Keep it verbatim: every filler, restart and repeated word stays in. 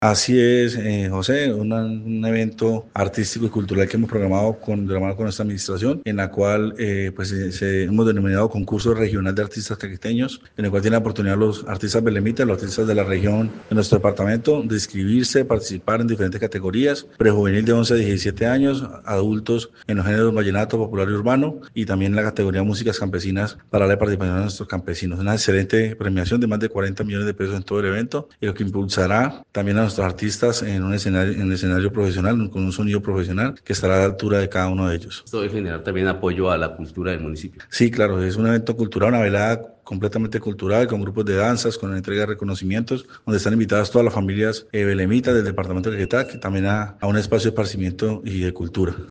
Así es, eh, José, una- un evento artístico y cultural que hemos programado con, de la mano con nuestra administración, en la cual eh, pues, se, se- hemos denominado concurso regional de artistas caqueteños, en el cual tienen la oportunidad los artistas belemitas, los artistas de la región de nuestro departamento, de inscribirse, participar en diferentes categorías, prejuvenil de once a diecisiete años, adultos en los géneros vallenato, popular y urbano, y también en la categoría músicas campesinas para la participación de nuestros campesinos. Una excelente premiación de más de cuarenta millones de pesos en todo el evento, y lo que impulsará también a nuestros artistas en un escenario, en un escenario profesional, con un sonido profesional que estará a la altura de cada uno de ellos. Esto debe generar también apoyo a la cultura del municipio. Sí, claro, es un evento cultural, una velada completamente cultural, con grupos de danzas, con la entrega de reconocimientos, donde están invitadas todas las familias eh, belemitas del departamento de Caquetá, que también a, a un espacio de esparcimiento y de cultura.